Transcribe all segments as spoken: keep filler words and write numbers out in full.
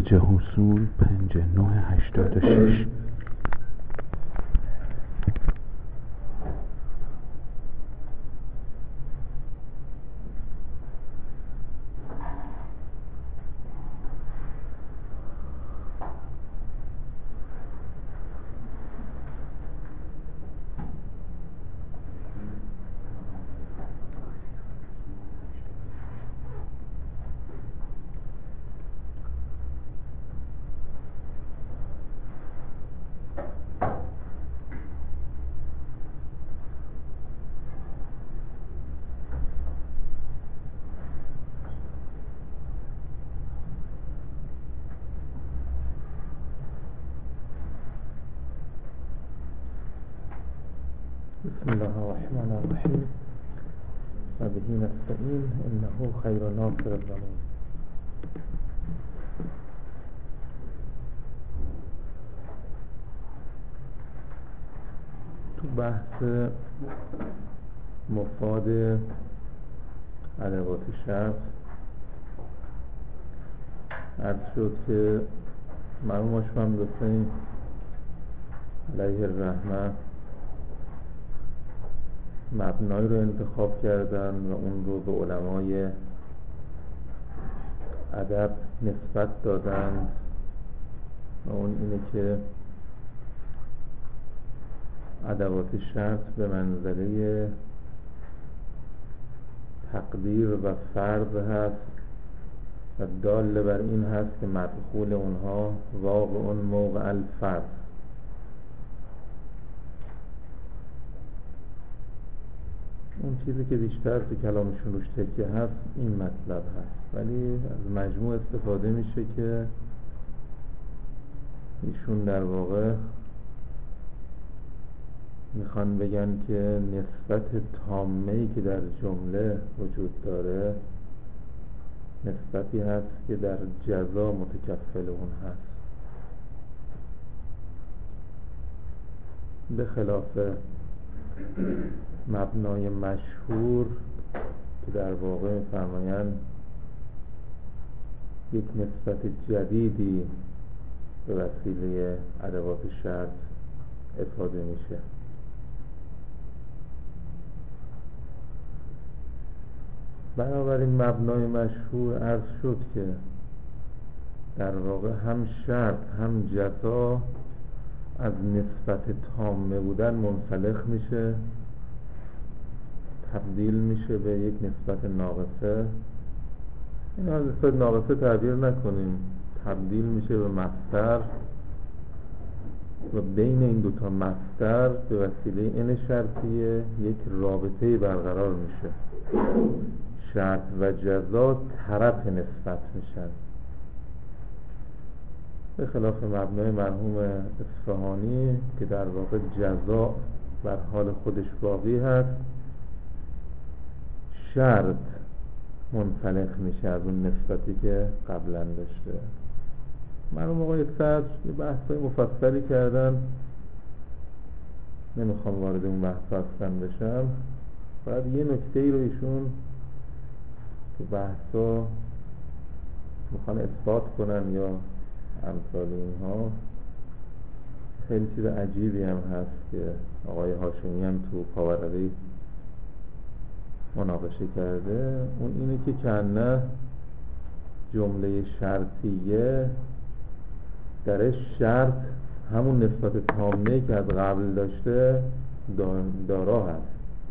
خارج حصول پنج نه هشتاد و شش. بسم الله الرحمن الرحیم و به نستعین انه خیر ناصر الزمان. تو بحث مفاد ادوات شرط عرض شد که مرحوم آشمند حسین علیه الرحمه مبنایی رو انتخاب کردن و اون رو به علمای ادب نسبت دادن و اون اینه که ادوات شرط به منزله تقدیر و فرض هست و دال بر این هست که مدخول اونها واقع اون موقع الفرض. اون چیزی که بیشتر تو کلامشون روش تکیه هست این مطلب هست، ولی از مجموع استفاده میشه که ایشون در واقع میخوان بگن که نسبت تامه‌ای که در جمله وجود داره نسبتی هست که در جزا متکفل اون هست، به خلاف مبنای مشهور که در واقع می‌فرمایند یک نسبت جدیدی به وسیله ادوات شرط افاده میشه. بنابراین مبنای مشهور عرض شد که در واقع هم شرط هم جزا از نسبت تامه بودن منسلخ میشه، تبدیل میشه به یک نسبت ناقصه. این از نسبت ناقصه تعبیر نکنیم، تبدیل میشه به مصدر و بین این دوتا مصدر به وسیله این شرطیه یک رابطه برقرار میشه. شرط و جزا طرف نسبت میشن، به خلاف مبنای مرحوم اصفهانی که در واقع جزا بر حال خودش باقی هست، شرط منسلخ میشه از اون نسبتی که قبلا داشته. مرحوم آقای صدر یه بحثای مفصلی کردن، نمیخوام وارد اون بحث اصلا بشم. باید یه نکته ای رو ایشون تو بحثا میخوان اثبات کنن یا امثال اینها. خیلی چیز عجیبی هم هست که آقای هاشمی هم تو پاورقی مناقشه کرده. اون اینه که کنه جمله شرطیه درش شرط همون نسبت تامه که از قبل داشته دارا هست.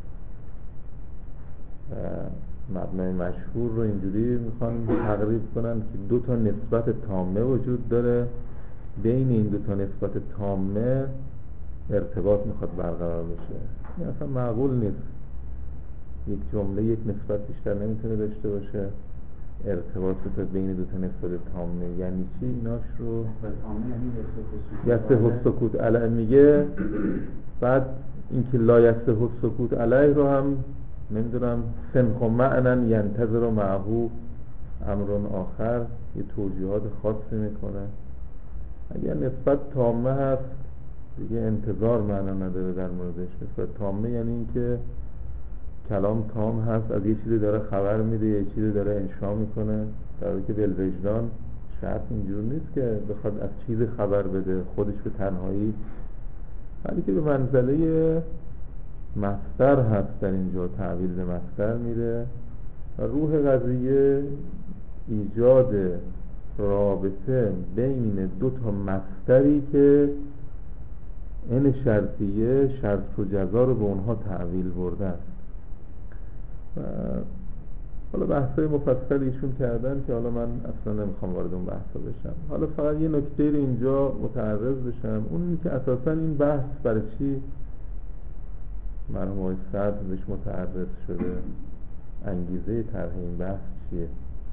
مبنای مشهور رو اینجوری میخوان تقریب کنن که دو تا نسبت تامه وجود داره، بین این دو تا نسبت تامه ارتباط میخواد برقرار بشه. این اصلا معقول نیست. یک جمله یک نسبت بیشتر نمیتونه داشته باشه. ارتباط بین دو تا نسبت تامه یعنی چی؟ ایناش رو یسته السکوت علیه میگه. بعد اینکه لا یسته السکوت علیه رو هم نمیدونم سنخ و معنن ینتظر معهو امرون آخر یه توجیهات خاصی میکنه. اگر نسبت تامه هست دیگه انتظار معنا نداره در موردش. نسبت تامه یعنی اینکه کلام تام هست، از یه چیزی داره خبر میده، یه چیزی داره انشا میکنه، در حالی که بالوجدان شرط اینجور نیست که بخواد از چیزی خبر بده خودش به تنهایی، ولی که به منزله مصدر هست. در اینجا تعبیر به مصدر میره و روح قضیه ایجاد رابطه بین دو تا مصدری که این شرطیه شرط و جزا رو به اونها تعویل برده است. و حالا بحثای مفصل ایشون کردن که حالا من اصلا نمیخوام وارد اون بحثا بشم. حالا فقط یه نکته رو اینجا متعرض بشم، اون که اساسا این بحث برای چی مرحوم آقای صدر بهش متعرض شده، انگیزه طرح این بحث چیه؟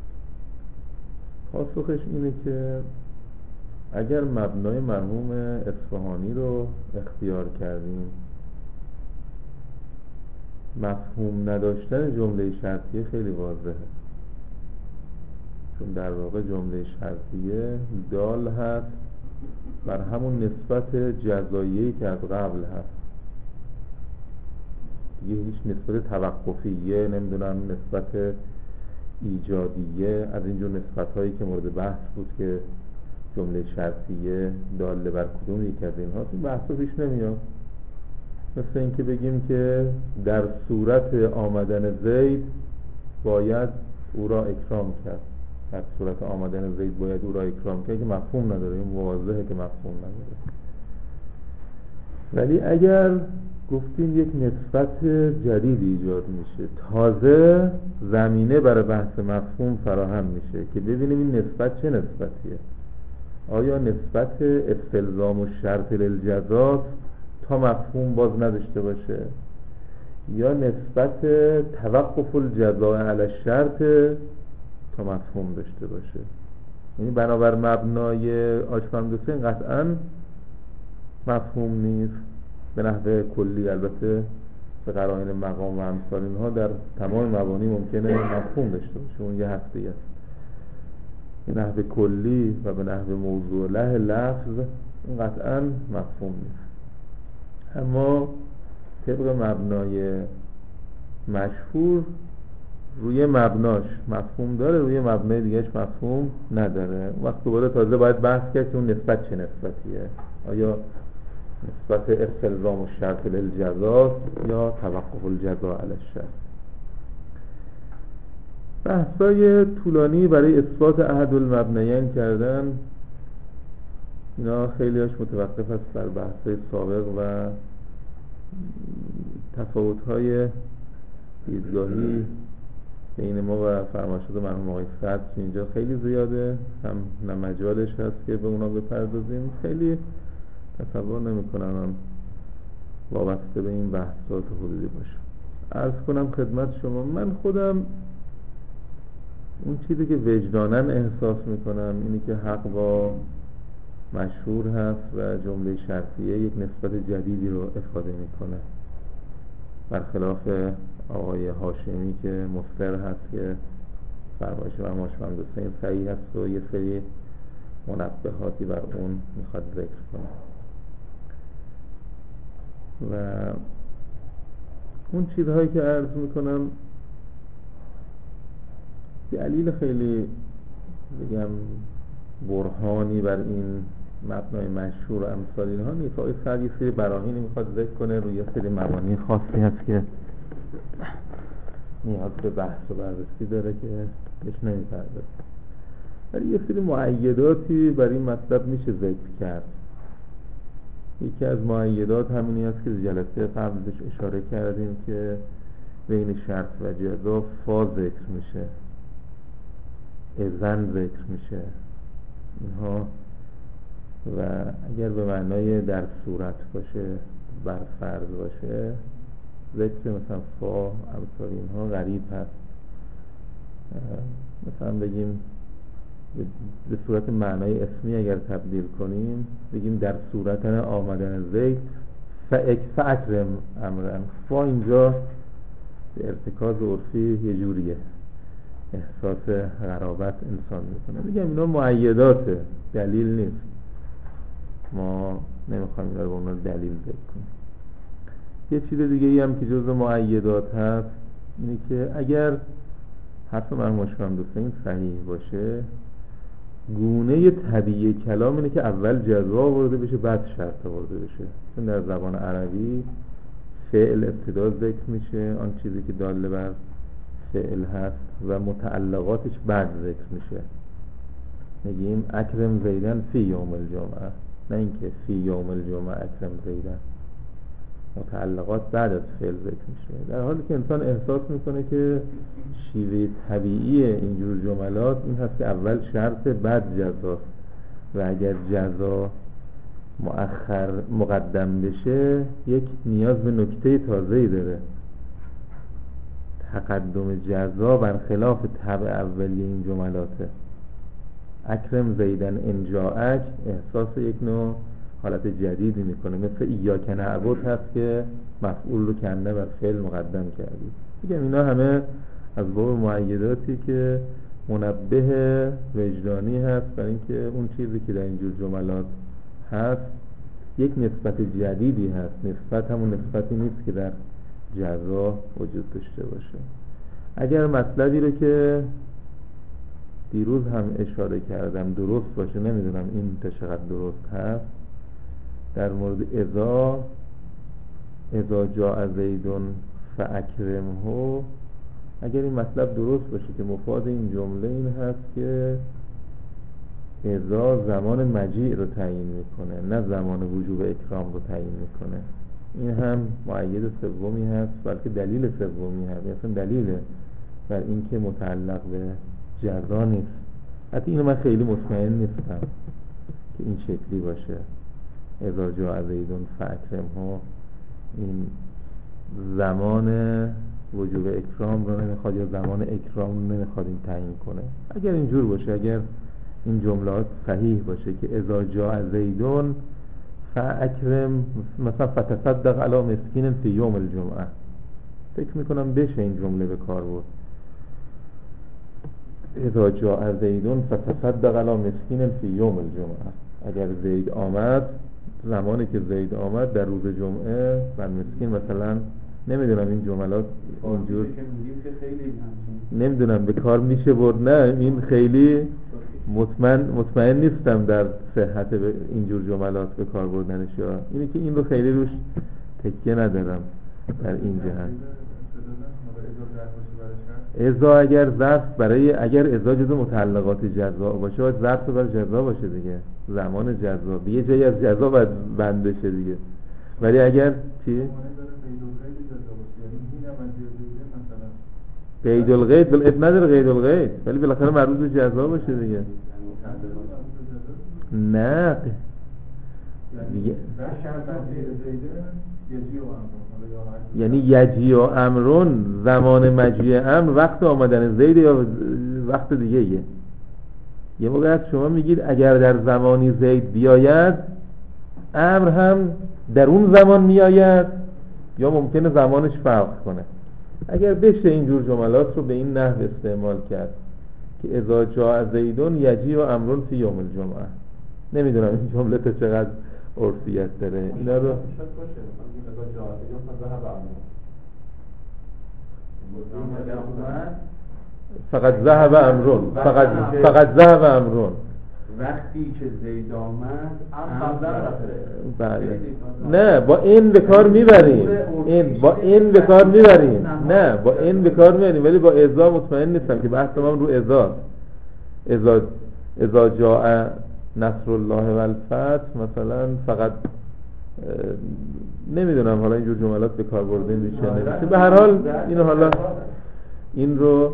پاسخش اینه که اگر مبنای مرحوم اصفهانی رو اختیار کردیم، مفهوم نداشتن جمله شرطیه خیلی واضحه، چون در واقع جمله شرطیه دال هست بر همون نسبت جزاییه‌ای که از قبل هست، دیگه هیچ نسبت توقفیه، نمیدونم نسبت ایجادیه، از اینجور نسبت هایی که مورد بحث بود که جمله شرطیه داله بر کدوم یک از اینها، این بحثا پیش نمیاد. مثل این که بگیم که در صورت آمدن زید باید او را اکرام کرد، در صورت آمدن زید باید او را اکرام کرد، که مفهوم نداره، این واضحه که مفهوم نداره. ولی اگر گفتیم یک نسبت جدید ایجاد میشه، تازه زمینه برای بحث مفهوم فراهم میشه که ببینیم این نسبت چه نسبتیه. آیا نسبت استلزام و شرط للجزاست تا مفهوم باز نداشته باشه، یا نسبت توقف الجزاء علی الشرط تا مفهوم داشته باشه؟ یعنی بنابر مبنای آشفند حسین قطعا مفهوم نیست به نحوه کلی، البته به قرائن مقام و امثال اینها در تمام مبانی ممکنه مفهوم داشته باشه، اون یه هسته است. به نحوه کلی و به نحوه موضوع له لفظ این قطعا مفهوم نیست. اما طبق مبنای مشهور روی مبناش مفهوم داره، روی مبنای دیگهش مفهوم نداره. وقت دوباره تازه باید بحث کرد که اون نسبت چه نسبتیه، آیا نسبت استلزام و شرط للجزاست یا توقف الجزاء علی الشرط. بحثای طولانی برای اثبات احد المبنیین کردن، اینا خیلی هاش متوقف است بر بحثای سابق و تفاوت‌های دیدگاهی بین ما و فرمایشات مرحوم آقای صدر اینجا خیلی زیاده، هم نه مجالش هست که به اونا بپردازیم. خیلی تصور نمی‌کنم هم وابسته به این بحثات حدودی باشه. عرض کنم خدمت شما، من خودم اون چیزی که وجداناً احساس میکنم اینی که حق با مشهور هست و جمله شرطیه یک نسبت جدیدی رو افاده میکنه، برخلاف آقای هاشمی که مصر هست که فرمایش و ماشمند حسین صحیح هست و یه سری منبهاتی بر اون میخواد ذکر کنه. و اون چیزهایی که عرض میکنم دلیل خیلی بگم برهانی بر این مبنای مشهور و امثال اینها نیست. آقای صدر یه سری براهینی میخواد ذکر کنه روی یه سری مبانی خاصی هست که نیاز به بحث و بررسی داره که بهش نمیپردازه، ولی یه سری مؤیداتی بر این مطلب میشه ذکر کرد. یکی از مؤیدات همینی است که جلسه قبل بهش اشاره کردیم که بین شرط و جزا فا ذکر میشه، اذن ذکر میشه اینها، و اگر به معنای در صورت باشه بر فرض باشه ذکر مثلا فا امثال اینها غریب هست. مثلا بگیم به صورت معنای اسمی اگر تبدیل کنیم بگیم در صورت آمدن زید فاکرم امرن، فا اینجا به ارتکاز عرفی یه جوریه، احساس غرابت انسان میکنه. میگم اینا مؤیداته، دلیل نیست، ما نمیخوایم اینا رو به اونا دلیل ذکر کنیم. یه چیز دیگه ای هم که جزو مؤیدات هست اینه که اگر حرف مرحوم آشفند حسین صحیح باشه، گونه طبیعی کلام اینه که اول جزا آورده بشه بعد شرط آورده بشه. چون در زبان عربی فعل ابتدا ذکر میشه، آن چیزی که داله بر فعل هست و متعلقاتش بعد ذکر میشه. میگیم اکرم زیدن فی یوم الجمعه، نه اینکه فی یوم الجمعه اکرم زیدن. متعلقات بعد از فعل ذکر میشه، در حالی که انسان احساس میکنه که شیوه طبیعی اینجور جملات این هست که اول شرط بعد جزاست و اگر جزا مؤخر مقدم بشه یک نیاز به نکته تازه‌ای داره. تقدم جزا برخلاف طبع اولیه این جملاته. اکرم زیدن انجاک احساس یک نوع حالت جدیدی میکنه، مثل ایاک نعبد هست که مفعول رو کنده بر فعل مقدم کردی. میگم اینا همه از باب مؤیداتی که منبه وجدانی هست برای اینکه اون چیزی که در اینجور جملات هست یک نسبت جدیدی هست. نسبت همون نسبتی نیست که در جزا وجود داشته باشه. اگر مطلبی رو که دیروز هم اشاره کردم درست باشه، نمیدونم این تا چقدر درست هست، در مورد اذا اذا جاء زیدون فاکرمه، اگر این مطلب درست باشه که مفاد این جمله این هست که اذا زمان مجیع رو تعیین میکنه نه زمان وجوب اکرام رو تعیین میکنه، این هم مؤید سومی هست، بلکه دلیل سومی هست، اصلا دلیل بر اینکه متعلق به جزا نیست. حتی اینو من خیلی مطمئن نیستم که این شکلی باشه. اذا جاء زیدون فاکرمه این زمان وجوب اکرام رو نمیخواد یا زمان اکرام رو نمیخواد این تعیین کنه. اگر اینجور باشه، اگر این جملات صحیح باشه که اذا جاء زیدون فاکرم مثلا فتصدق علی مسکین فی یوم الجمعه، فکر میکنم بشه این جمله به کار بود. اذا جاء زیدون فتصدق علی مسکین فی یوم الجمعه، اگر زید آمد، زمانی که زید آمد در روز جمعه بر مسکین، مثلا نمیدونم این جملات اینجور نمیدونم به کار میشه برد، نه این خیلی مطمئن مطمئن نیستم در صحت اینجور جملات به کار بردنش، یا اینی که این رو خیلی روش تکیه ندارم در این جهت. اذا اگر ظرف برای اگر اذا جزو متعلقات جزا باشه باید ظرف بر جزا باشه دیگه، زمان جزا به یه جایی از جزا باید بند بشه دیگه. ولی اگر چی؟ قید القید بل اب نداره قید القید، ولی بالاخره مربوط به جزا باشه دیگه. نه دیگه یعنی یجی و امرون زمان مجیء امر وقت آمدن زید یا وقت دیگه یه یه موقع از شما میگید اگر در زمانی زید بیاید امر هم در اون زمان میآید یا ممکنه زمانش فرق کنه. اگر بشه اینجور جملات رو به این نحو استعمال کرد که اذا جاء زیدون یجی و امرون فی یوم الجمعه، نمیدونم این جمله تا چقدر عرفیت داره. اینا رو فقط ذهب امرون فقط فقط ذهب امرون وقتی که زید آمد بله. نه با این به کار میبریم، این با این به کار میبریم، نه با این به کار میبریم، ولی با اذا مطمئن نیستم که بحث تمام رو اذا اذا اذا جاء نصر الله و الفتح مثلا فقط نمیدونم حالا اینجور جملات به کار برده میشه نمیشه. به هر حال اینو حالا این رو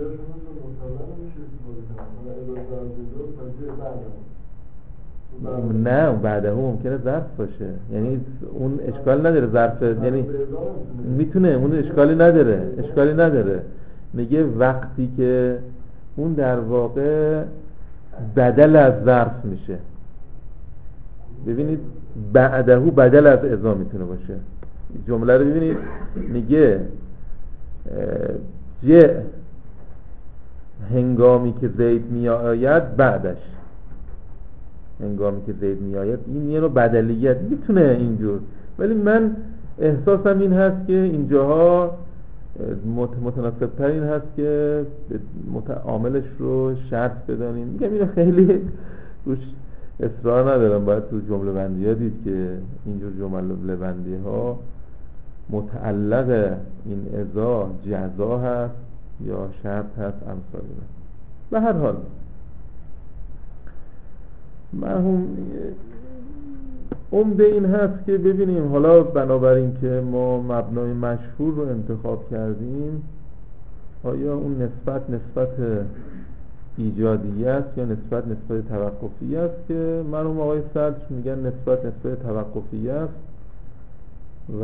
نه بعده ممکنه ظرف باشه، یعنی اون اشکال نداره ظرف، یعنی میتونه اون اشکالی نداره اشکالی نداره میگه وقتی که اون در واقع بدل از ظرف میشه. ببینید بعده بدل از اذا میتونه باشه. جمله رو ببینید میگه جه هنگامی که زید میآید بعدش، هنگامی که زید میآید، این یه نوع بدلیت میتونه اینجور، ولی من احساسم این هست که اینجاها متناسب تر این هست که عاملش رو شرط بدانیم. میگم اینو خیلی روش اصرار ندارم، باید تو جمله بندی ها دید که اینجور جمله بندی ها متعلق این اذا جزا هست یا شرط هست امثال اینا. به هر حال مرحوم عمده این هست که ببینیم حالا بنابراین که ما مبنای مشهور رو انتخاب کردیم، آیا اون نسبت نسبت ایجادی است یا نسبت نسبت توقفی است؟ که مرحوم آقای صدر میگن نسبت نسبت توقفی است و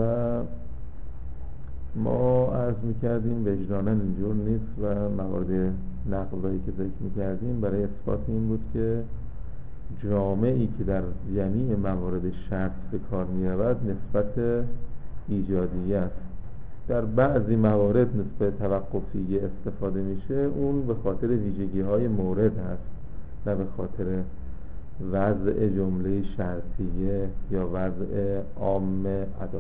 ما عرض میکردیم وجداناً اینجور نیست و موارد نقضایی که ذکر میکردیم برای اثبات این بود که جامعی که در جمیع موارد شرط به کار میرود نسبت ایجادی است. در بعضی موارد نسبت توقفی استفاده میشه، اون به خاطر ویژگی های مورد هست، نه به خاطر وضع جمله شرطیه یا وضع عام ادات.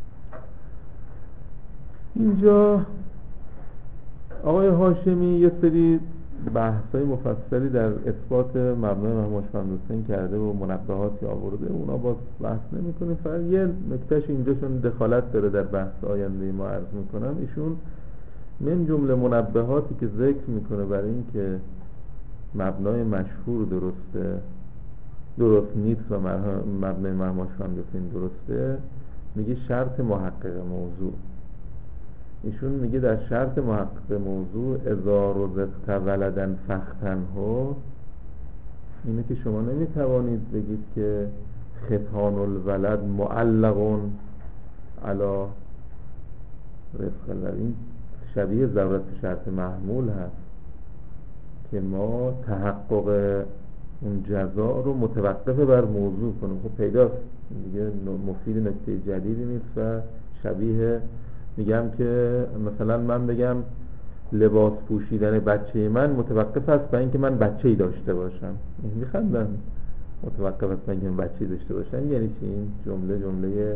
اینجا آقای هاشمی یه سری بحثای مفصلی در اثبات مبنای مرحوم حسین کرده و منبهاتی آورده، اونا باز بحث نمی کنیم. فقط یه نکتهش اینجا چون دخالت داره در بحث آینده ما عرض میکنم. ایشون من جمله منبهاتی که ذکر میکنه برای این که مبنای مشهور درسته درست نیست و مبنای مرحوم حسین درسته، میگه شرط محقق موضوع. ایشون میگه در شرط محقق موضوع اذا رزقت ولدن فاختنه، اینه که شما نمیتوانید بگید که ختان الولد معلق علی رزق الولد. این شبیه ضرورت شرط محمول هست که ما تحقق اون جزا رو متوقف بر موضوع کنیم. خب پیداست دیگه، مفید نکته جدیدی نیست و شبیه میگم که مثلا من بگم لباس پوشیدن بچه من متوقف است بر اینکه من بچه‌ای داشته باشم، میخندن متوقف است بر اینکه من بچه‌ای داشته باشم. یعنی چی؟ این جمله جمله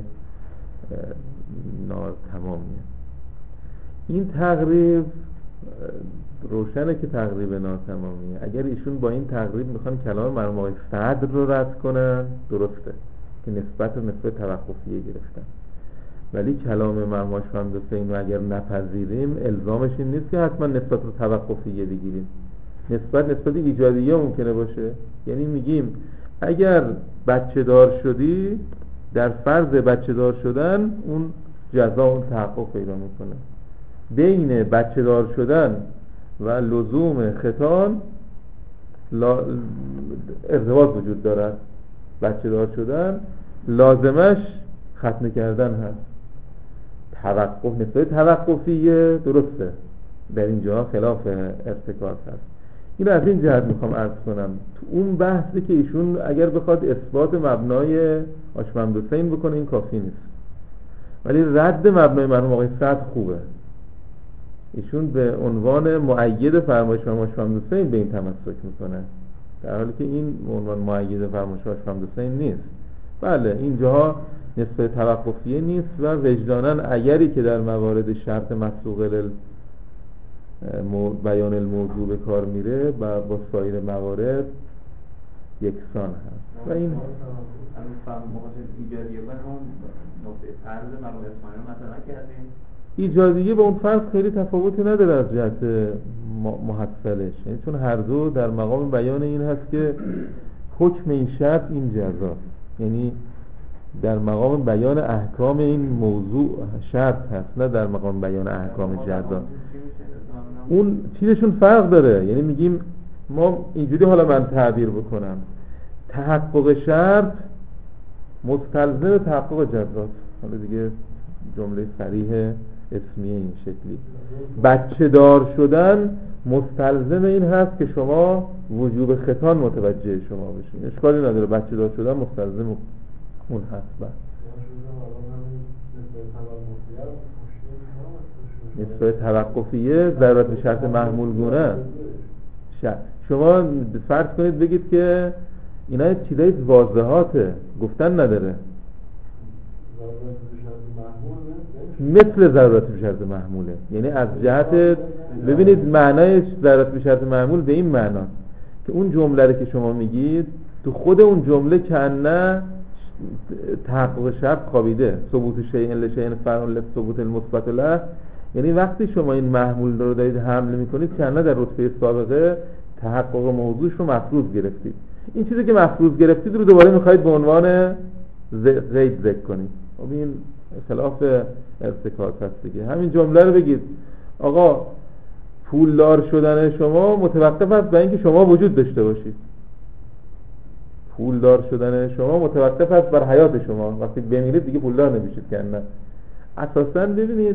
ناتمامیه. این تقریب روشنه که تقریب ناتمامیه. اگر ایشون با این تقریب میخوان کلام مرحوم آقای صدر رو رد کنن درسته که نسبت و نسبت توقفیه گرفتن، ولی کلام مرحوم حسین رو اگر نپذیریم الزامش این نیست که حتما نسبت رو توقفیه بگیریم. نسبت نسبت ایجادیه ممکنه باشه. یعنی میگیم اگر بچه دار شدی، در فرض بچه دار شدن اون جزا اون تحقق پیدا میکنه. بین بچه دار شدن و لزوم ختان لا... ارتباط وجود دارد. بچه دار شدن لازمش ختنه کردن هست. توقف نسبت توقفیه درسته، در اینجا خلاف ارتکاز هست. این از این جهت میخوام عرض کنم تو اون بحثی که ایشون اگر بخواد اثبات مبنای آشمند حسین بکنه این کافی نیست، ولی رد مبنای مرحوم آقای صدر خوبه. ایشون به عنوان مؤید فرمایش مرحوم آشمند حسین به این تمسک میکنه، در حالی که این عنوان مؤید فرمایش آشمند حسین نیست. بله اینجاها نسبت توقفیه نیست و وجداناً اگری که در موارد شرط مسوغ لل بیان الموضوع به کار میره و با سایر موارد یکسان هست. و این ایجادیه به هم نقطه فرض مرحوم اسماعیل مثلا کردیم، ایجادیه به اون فرض خیلی تفاوتی نداره از جهت محصلش، یعنی چون هر دو در مقام بیان این هست که حکم این شرط این جزاست، یعنی در مقام بیان احکام این موضوع شرط هست، نه در مقام بیان احکام جزا. اون چیزشون فرق داره. یعنی میگیم ما اینجوری، حالا من تعبیر بکنم، تحقق شرط مستلزم تحقق جزاست. حالا دیگه جمله صریح اسمیه این شکلی. بچه دار شدن مستلزم این هست که شما وجوب ختان متوجه شما بشین. اشکالی نداره، بچه دار شدن مستلزم اون هست. بس نسبت توقفیه ضرورت به شرط محمول گونه. شما فرض کنید بگید که اینا چیزای واضحاته، گفتن نداره. مثل ضرورت به شرط محموله. یعنی از جهت ببینید معنای ضرورت به شرط محمول به این معنا که اون جمله رو که شما میگید تو خود اون جمله کنه تحقق شرط خوابیده، ثبوت شیء لشیء فرع لثبوت المثبت له. یعنی وقتی شما این محمول رو دارید حمل میکنید کنه در رتبه سابقه تحقق موضوعش رو مفروض گرفتید. این چیزی که مفروض گرفتید رو دوباره میخواید به عنوان غیب ذکر کنید. خب این خلاف ارتکاز هست دیگه. همین جمله رو بگید آقا پولدار شدن شما متوقف است بر اینکه شما وجود داشته باشید. پولدار شدن شما متوقف است بر حیات شما. وقتی بمیرید دیگه پولدار نمیشید که نه. اساساً ببینید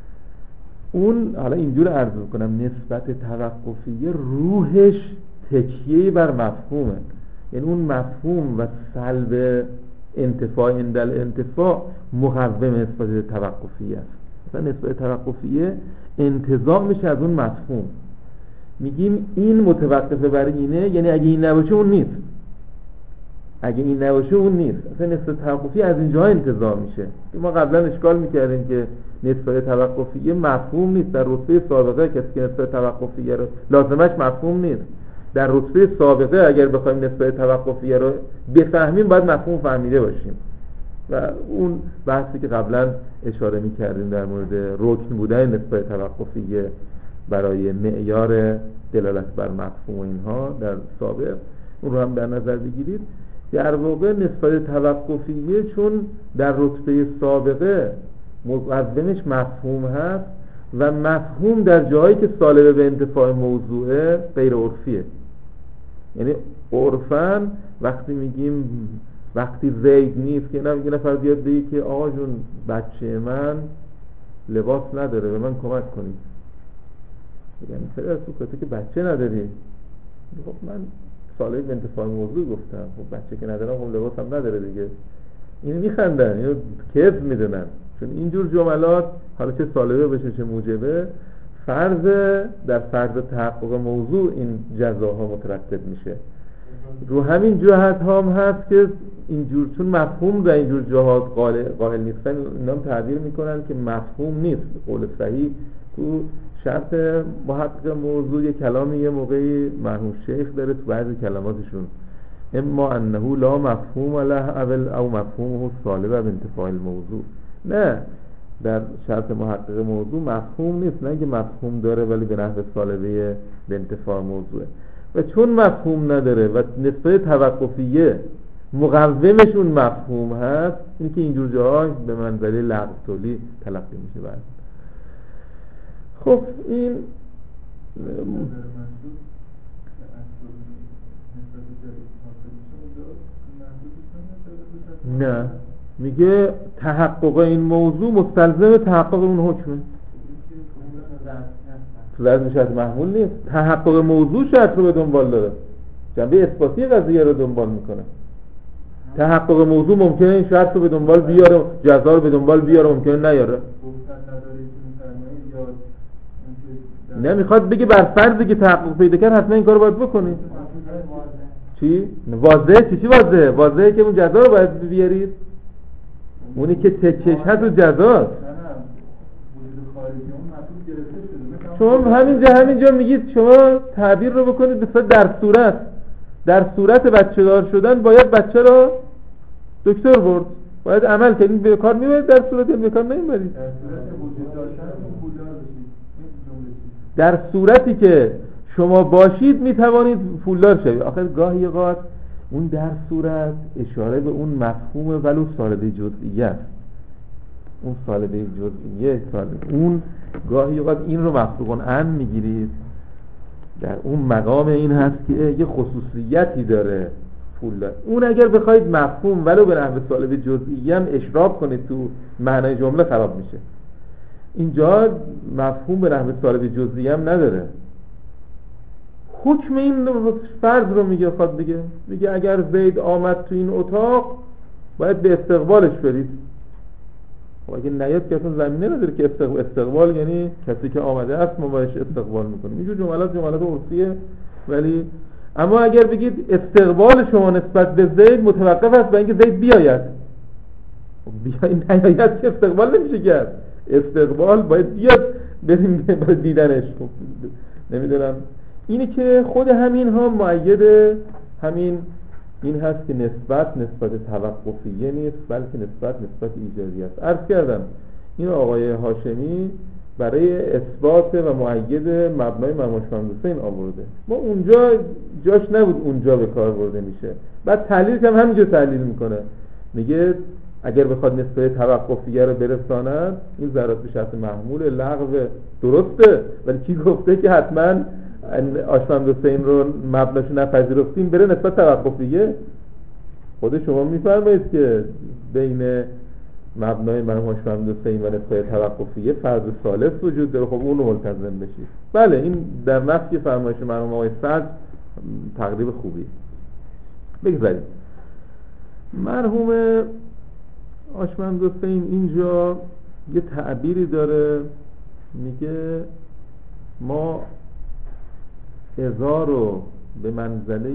اون، حالا اینجور عرض میکنم، نسبت توقفیه روحش تکیه بر مفهومه. یعنی اون مفهوم و سلب انتفاع اندل انتفاع مقوم نسبت توقفیه است. مثلا نسبت توقفیه انتزاع میشه از اون مفهوم. میگیم این متوقفه بر اینه، یعنی اگه این نباشه اون نیست، اگه این نباشه اون نیست. اصلا نسبت توقفی از اینجا انتزاع میشه. ما قبلا اشکال میکردیم که نسبت توقفیه مفهوم نیست. در رتبه سابقه کسی که نسبت توقفیه رو لازمش مفهوم نیست. در رتبه سابقه اگر بخوایم نسبت توقفیه رو بفهمیم باید مفهوم فهمیده باشیم. و اون بحثی که قبلا اشاره میکردیم در مورد رکن بودن نسبت توقفیه برای معیار دلالت بر مفهوم و اینها در سابق، اون رو هم در نظر بگیرید. در واقع نسبت توقفیه چون در رتبه سابقه مقومش مفهوم هست و مفهوم در جایی که سالب به انتفاع موضوعه غیر عرفیه. یعنی عرفاً وقتی میگیم وقتی زید نیست که اینا میگه نفر بیاد بگه که آقا جون بچه من لباس نداره به من کمک کنید. میگن پدر تو کته که بچه نداری. خب من سالب به انتفاع موضوع گفتم، خب بچه که ندارم خب لباس هم نداره دیگه. این میخندن، اینو کذب میدونن، چون اینجور جملات حالا چه سالبه بشه چه موجبه فرض در فرض تحقق موضوع این جزاها مترتب میشه. رو همین جهت هم هست که اینجور چون مفهوم در اینجور جهات قائل نیستن، اینا هم تعبیر میکنن که مفهوم نیست. قول صحیح تو شرط محقق موضوع یه کلامی یه موقعی مرحوم شیخ داره تو بعضی کلماتشون، اما انه لا مفهوم له اول او مفهومه صالب به انتفاع الموضوع. نه، در شرط محقق موضوع مفهوم نیست، نه که مفهوم داره ولی به نحو صالبه به انتفاع موضوعه. و چون مفهوم نداره و نسبت توقفیه مقومش اون مفهوم هست، این که اینجور جاها به منزله لغو تولی تلقی میشه. بعد خب این نه، میگه تحقق این موضوع مستلزم تحقق اون حکمه. لازم شرط محمول نیست. تحقق موضوع شرط رو به دنبال داره، جنبه اثباتی قضیه رو دنبال میکنه. تحقق موضوع ممکنه این شرط رو به دنبال بیاره، جزا رو به دنبال بیاره، ممکنه نیاره. نمیخواد بگه بر فرضی که تحقق پیدا کرد حتما این کارو باید بکنید. چی؟ واضحه. چی چی واضحه؟ واضحه که اون جزا رو باید بیارید. اونی که تکش هست و جزاست. شما همینجا همینجا میگید شما تعبیر رو بکنید به صورت در صورت در صورت بچه دار شدن باید بچه رو دکتر برد، باید عمل کنید، به کار میبرید. در صورت به کار نمیبرید. در صورتی که شما باشید میتوانید پولدار شوید. آخر گاهی اوقات اون در صورت اشاره به اون مفهوم ولو سالبه جزئیه است. اون سالبه جزئیه سالبه اون گاهی اوقات این رو مفروغ ان میگیرید. در اون مقام این هست که یه خصوصیتی داره پولدار. اون اگر بخواید مفهوم ولو به نحو سالبه جزئیه هم اشراف کنید تو معنای جمله خراب میشه. اینجا مفهوم به نحو سالبه جزئیه هم نداره. حکم این فرض رو میگه. خواهد بگه میگه اگر زید آمد تو این اتاق باید به استقبالش برید. و اگه نیاد که اصلا زمینه نداره که استقبال, استقبال یعنی کسی که آمده است ما باید استقبال میکنیم. اینجور جملات جملات عرفیه. ولی اما اگر بگید استقبال شما نسبت به زید متوقف است به اینکه زید بیاید، بیاید نیاید که استقبال نمیشه کرد. استقبال باید بیاد بریم باید دیدنش. نمیدونم اینی که خود همین ها مؤید همین این هست که نسبت نسبت توقفیه نیست بلکه نسبت نسبت ایجادی است. عرض کردم این آقای هاشمی برای اثبات و مؤید مبنای امام حسین آورده، ما اونجا جاش نبود اونجا به کار برده میشه. بعد تحلیل هم همینجا تحلیل میکنه، میگه اگر بخواد نسبت توقفیه رو برساند این ضرورت به شرط محمول لغو درسته، ولی کی گفته که حتما آشمند حسین رو مبناشو نپذیرفتیم بره نسبت توقفیه؟ خود شما میفرمایید که بین مبنای مرحوم آشمند حسین و نسبت توقفیه فرض ثالث وجود داره، خب اون رو ملتزم بشید. بله این در نفی فرمایش مرحوم آقای سعد تقریب خوبی. بگذارید مرحوم آشمند حسین اینجا یه تعبیری داره، میگه ما ازا رو به منزله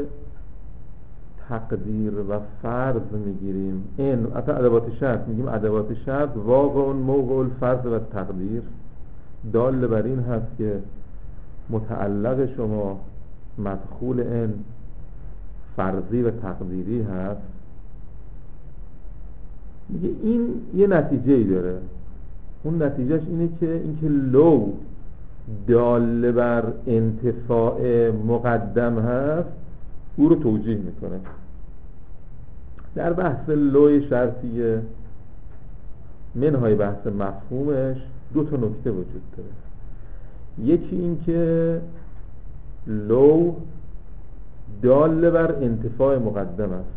تقدیر و فرض میگیریم. این اصلا ادوات شرط میگیم ادوات شرط واقع اون موقع الفرض و تقدیر دال بر این هست که متعلق شما مدخول این فرضی و تقدیری هست. میگه این یه نتیجه‌ای داره، اون نتیجهش اینه که اینکه لو دال بر انتفاع مقدم هست او رو توجیه میکنه. در بحث لوی شرطیه منهای بحث مفهومش دو تا نکته وجود داره. یکی این که لو دال بر انتفاع مقدم است.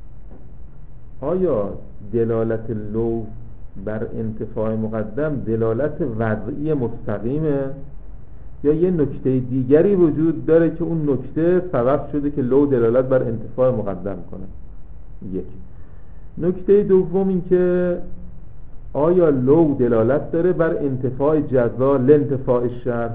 آیا دلالت لو بر انتفاع مقدم دلالت وضعی مستقیمه یا یه نکته دیگری وجود داره که اون نکته سبب شده که لو دلالت بر انتفاع مقدم کنه؟ یک. نکته دوم این که آیا لو دلالت داره بر انتفاع جزا لانتفاع شرط؟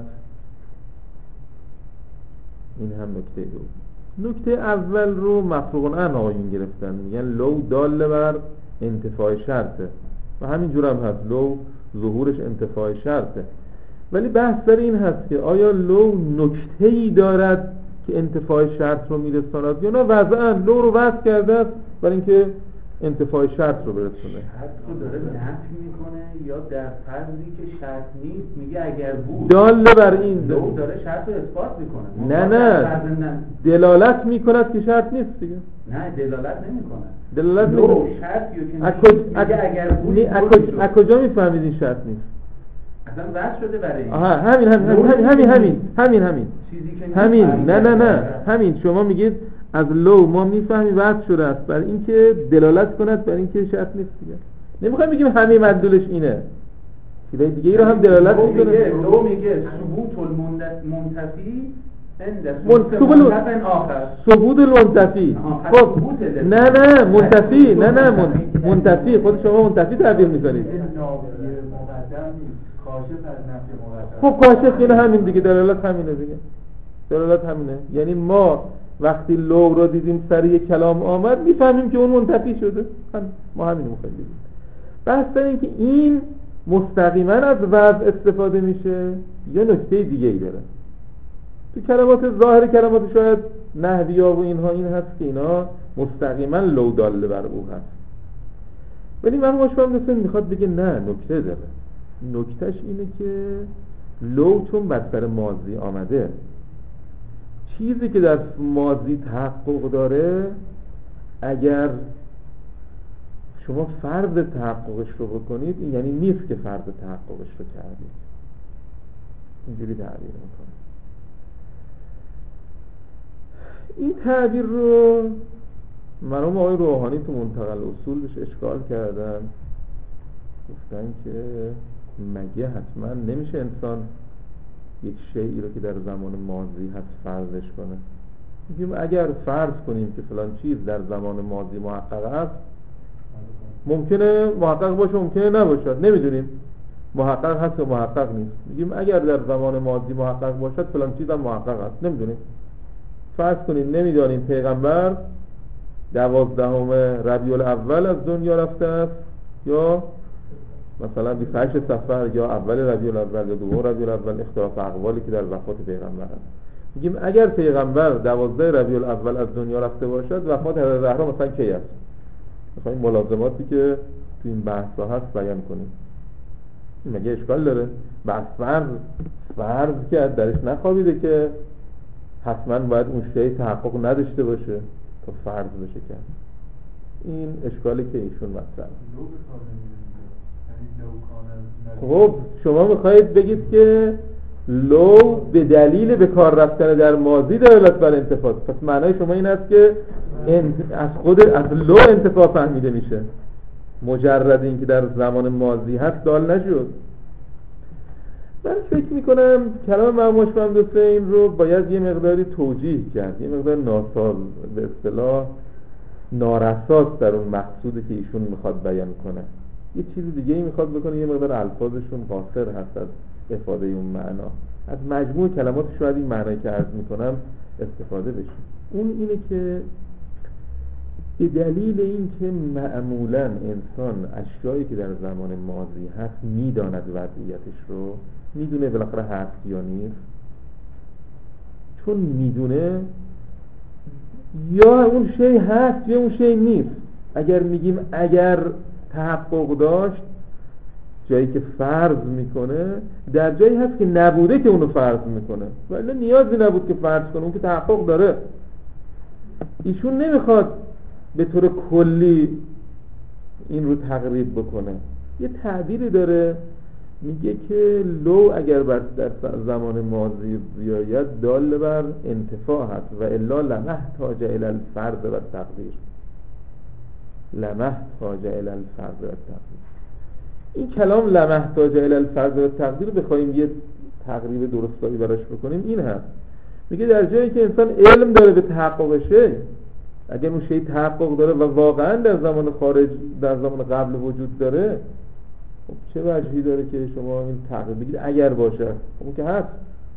این هم نکته دوم. نکته اول رو مفروغ عنه آقایون گرفتن، میگن لو دال بر انتفاع شرطه و همین جور هم هست، لو ظهورش انتفاع شرطه. ولی بحث در این هست که آیا لو نکته‌ای دارد که انتفاع شرط رو میرساند یا نه وضعاً لو رو وضع کرده است برای اینکه انتفاع شرط رو برسونه. شرط رو داره نفی میکنه یا در فرضی که شرط نیست میگه اگر بود دال بر این لو داره شرط رو اثبات میکنه. نه نه دلالت میکند که شرط نیست دیگه. نه دلالت نمیکنه. دلالت لو شرطیو که میگه اگر بود از کجا میفهمید این شرط نیست؟ اصلا وضع شده برای این. آها همین همین همین همین همین همین همین چیزی که همین نه نه نه همین شما میگید از لو ما میفهمیم وضع شده است برای اینکه دلالت کند برای اینکه شرط نیست دیگه. نمیخوایم بگیم همه مدلولش اینه، چیزای دیگه ای رو هم دلالت میکنه. لو میگه ثبوت المنتفی ثبوت آخر ثبوت المنتفی. خب نه نه منتفی نه نه منتفی خود شما منتفی تعبیر میکنید. خب کاشف اینه همین دیگه، دلالت همینه دیگه، دلالت همینه. یعنی ما وقتی لو رو دیدیم سر یک کلام آمد میفهمیم که اون منتفی شده، هم ما همین رو میخوایم بگیم. بحث این که این مستقیما از وضع استفاده میشه یا نکته دیگه ای داره. تو کلمات ظاهر کلمات شاید نحوی‌ها و اینها این هست که اینا مستقیما لو داله بر او هست، ولی من آشمند حسین میخواد بگه نه نکته داره. نکتهش اینه که لو چون بر سر ماضی آمده، چیزی که در ماضی تحقق داره اگر شما فرض تحققش رو بکنید این یعنی نیست که فرض تحققش رو کردید. اینجوری تعبیر میکنه. این تعبیر رو مرحوم آقای روحانی تو منتقل اصول بهش اشکال کردن، گفتن که مگه حتما نمیشه انسان یک شیئی رو که در زمان ماضی هست فرضش کنه؟ میگیم اگر فرض کنیم که فلان چیز در زمان ماضی محقق است، ممکنه محقق باشه ممکنه نباشد، نمیدونیم محقق هست یا محقق نیست. میگیم اگر در زمان ماضی محقق باشد فلان چیز هم محقق است، نمیدونیم. فرض کنیم نمیدانیم پیغمبر دوازدهم ربیع الاول از دنیا رفته است یا مثلا بیست و هشت صفر یا اول ربیع الاول یا دوم ربیع الاول اختلاف اقوالی که در وفات پیغمبر هست. میگیم اگر پیغمبر دوازده ربیع الاول از دنیا رفته باشد وفات حضرت زهرا مثلا کی است؟ میخوایم ملازماتی که تو این بحثا هست بیان کنیم. مگه اشکال داره؟ بس فرض فرض که درش نخوابیده که حتما باید اون شی تحقق نداشته باشه تا فرض بشه کرد. این اشکالی که ایشون مطرح. خب شما میخواید بگید که لو به دلیل به کار رفتن در ماضی دلالت بر انتفاع، پس معنای شما این است که از خود از لو انتفاع فهمیده میشه، مجرد این که در زمان ماضی هست دال نشد. من فکر میکنم کلام مرحوم مشفق حسین رو باید یه مقداری توجیه کرد، یه مقدار ناساز به اصطلاح نارساس در اون مقصودی که ایشون میخواد بیان کنه، یه چیز دیگه ای میخواد بکنه، یه مقدار الفاظشون قاصر هست از افاده اون معنا. از مجموع کلمات شاید این معنی که عرض میکنم استفاده بشه. اون اینه که به دلیل این که معمولا انسان اشیایی که در زمان ماضی هست میداند وضعیتش رو، میدونه بالاخره هست یا نیست، چون میدونه یا اون شی هست یا اون شی نیست. اگر میگیم اگر تحقق داشت، جایی که فرض میکنه در جایی هست که نبوده که اونو فرض میکنه، ولی نیازی نبود که فرض کنه، اون که تحقق داره. ایشون نمیخواد به طور کلی این رو تقریب بکنه، یه تعبیری داره میگه که لو اگر بر در زمان ماضی بیاید دال بر انتفاع هست و الا لمحتاج الی الفرض و تقدیر، لمحتاج الی الفرض و تقدیر. این کلام لمحتاج الی الفرض و تقدیر بخوایم یه تقریب درستایی براش بکنیم این هست، میگه در جایی که انسان علم داره به تحقق شی، اگر اون شی تحقق داره و واقعا در زمان خارج در زمان قبل وجود داره، خب چه وجهی داره که شما این تقریب بگید اگر باشه؟ اون که هست.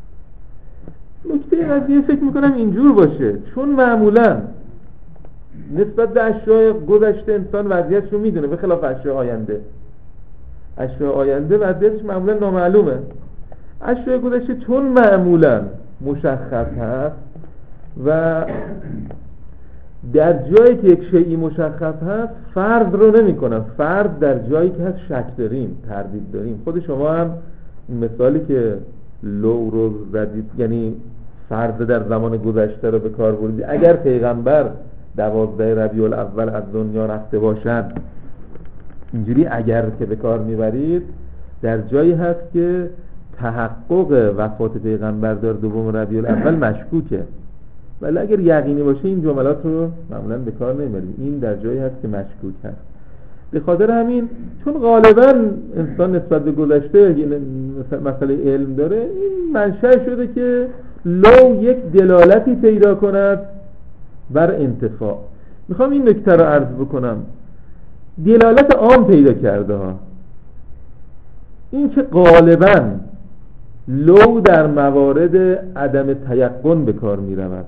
نکته قضیه فکر میکنم اینجور باشه، چون معمولا نسبت به اشیاء گذشته انسان وضعیتش رو میدونه، به خلاف اشیاء آینده. اشیاء آینده وضعیتش معمولا نامعلومه. اشیاء گذشته چون معمولا مشخص هست و در جایی که یک شیئی مشخص هست فرض رو نمی کنم، فرض در جایی که هست شک داریم، تردید داریم. خود شما هم مثالی که لو رو زدید، یعنی فرض در زمان گذشته رو به کار بردید. اگر پیغمبر دوازده ربیع الاول از دنیا رفته باشد، اینجوری اگر که به کار میبرید در جایی هست که تحقق وفات پیغمبر در دوم ربیع الاول مشکوکه، ولی اگر یقینی باشه این جملات رو معمولا به کار نمیبرید. این در جایی هست که مشکوک هست. به خاطر همین چون غالبا انسان نسبت به گذشته مسئله علم داره، این منشأ شده که لو یک دلالتی پیدا کند بر انتفاع. میخوام این نکته رو عرض بکنم، دلالت عام پیدا کرده ها، این که غالبا لو در موارد عدم تیقن به کار می رود.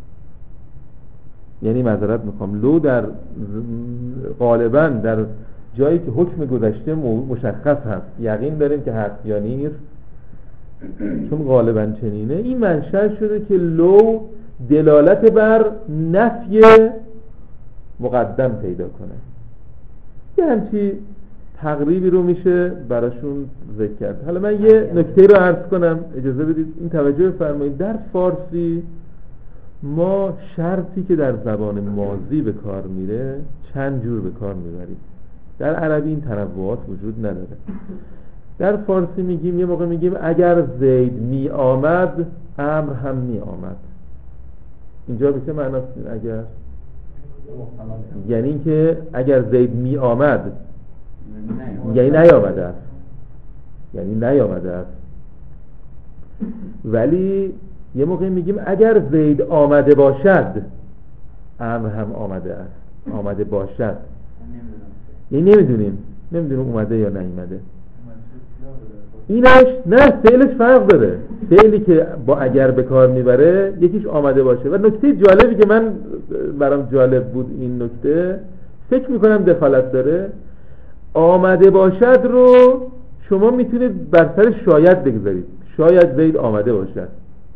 یعنی معذرت میخوام، لو در غالبا در جایی که حکم گذشته مشخص هست، یقین داریم که هست یا نیست، چون غالبا چنینه، این منشأ شده که لو دلالت بر نفی مقدم پیدا کنه. یه همچی تقریبی رو میشه براشون ذکر کرد. حالا من یه نکته رو عرض کنم، اجازه بدید این توجه فرمایید. در فارسی ما شرطی که در زبان ماضی به کار میره چند جور به کار میبریم. در عربی این تنوعات وجود نداره. در فارسی میگیم یه موقع میگیم اگر زید می آمد امر هم می آمد. اینجا به چه معناست اگر؟ یعنی که اگر زید می آمد یعنی نیامده است، یعنی نیامده است. ولی یه موقع میگیم اگر زید آمده باشد امر هم آمده است، آمده باشد. یعنی نمیدونیم نمیدونیم اومده یا نیامده. اینش نه، فعلش فرق داره. فعلی که با اگر به کار میبره یکیش آمده باشه. و نکته جالبی که من برام جالب بود این نکته، فکر میکنم دخالت داره، آمده باشد رو شما میتونید بر سر شاید بگذارید، شاید زید آمده باشد،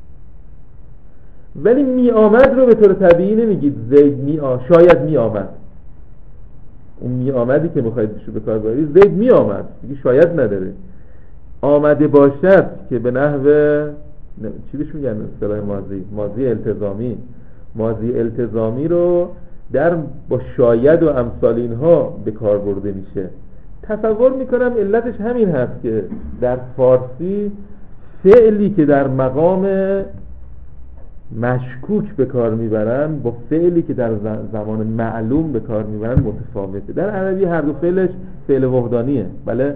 ولی می آمد رو به طور طبیعی نمیگید زید می آ... شاید می آمد. اون می آمدی که میخواید شو به کار ببرید زید می آمد دیگه، شاید نداره. آمده باشد که به نحو چی بهش میگن اصطلاح ماضی، ماضی التزامی، ماضی التزامی رو در با شاید و امثال اینها به کار برده میشه. تصور میکنم علتش همین هست که در فارسی فعلی که در مقام مشکوک به کار میبرن با فعلی که در زمان معلوم به کار میبرن متفاوته. در عربی هر دو فعلش فعل وحدانیه. بله